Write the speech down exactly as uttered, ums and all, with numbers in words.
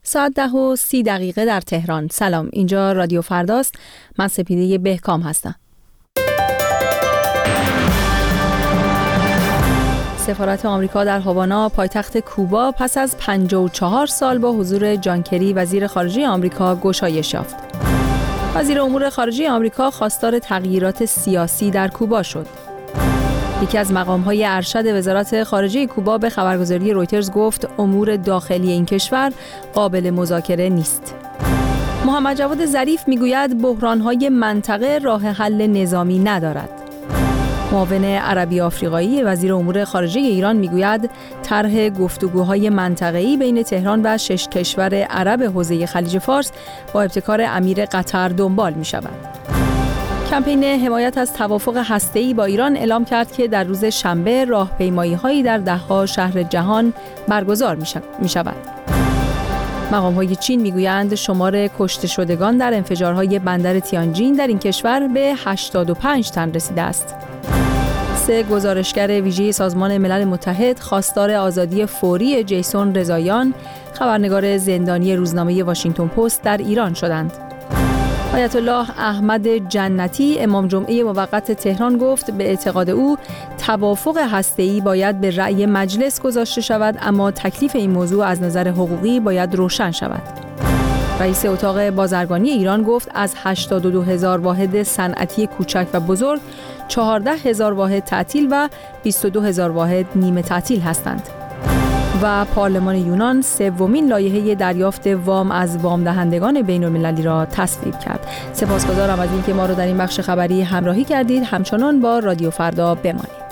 ساعت ده و سی دقیقه در تهران. سلام، اینجا رادیو فرداست. من سپیده بهکام هستم. سفارت آمریکا در هاوانا پایتخت کوبا پس از پنجاه و چهار سال با حضور جان کری وزیر خارجه آمریکا گشایش یافت. وزیر امور خارجه آمریکا خواستار تغییرات سیاسی در کوبا شد. یکی از مقام‌های ارشد وزارت خارجه کوبا به خبرگزاری رویترز گفت امور داخلی این کشور قابل مذاکره نیست. محمد جواد ظریف میگوید بحران‌های منطقه راه حل نظامی ندارد. معاون عربی آفریقایی وزیر امور خارجه ایران میگوید طرح گفتگوهای منطقه‌ای بین تهران و شش کشور عرب حوزه خلیج فارس با ابتکار امیر قطر دنبال می‌شود. کمپین حمایت از توافق هسته‌ای با ایران اعلام کرد که در روز شنبه راهپیمایی‌هایی در ده‌ها شهر جهان برگزار می‌شود. مقام‌های چین می‌گویند شمار کشته شدگان در انفجارهای بندر تیانجین در این کشور به هشتاد و پنج تن رسیده است. سه گزارشگر ویژه سازمان ملل متحد خواستار آزادی فوری جیسون رضاییان، خبرنگار زندانی روزنامه واشنگتن پست در ایران شدند. آیت الله احمد جنتی امام جمعه موقت تهران گفت به اعتقاد او توافق هسته‌ای باید به رأی مجلس گذاشته شود، اما تکلیف این موضوع از نظر حقوقی باید روشن شود. رئیس اتاق بازرگانی ایران گفت از هشتاد و دو هزار واحد صنعتی کوچک و بزرگ چهارده هزار واحد تعطیل و بیست و دو هزار واحد نیمه تعطیل هستند. و پارلمان یونان سومین لایحه دریافت وام از وام دهندگان بین‌المللی را تصویب کرد. سپاسگزارم از اینکه ما را در این بخش خبری همراهی کردید. همچنان با رادیو فردا بمانید.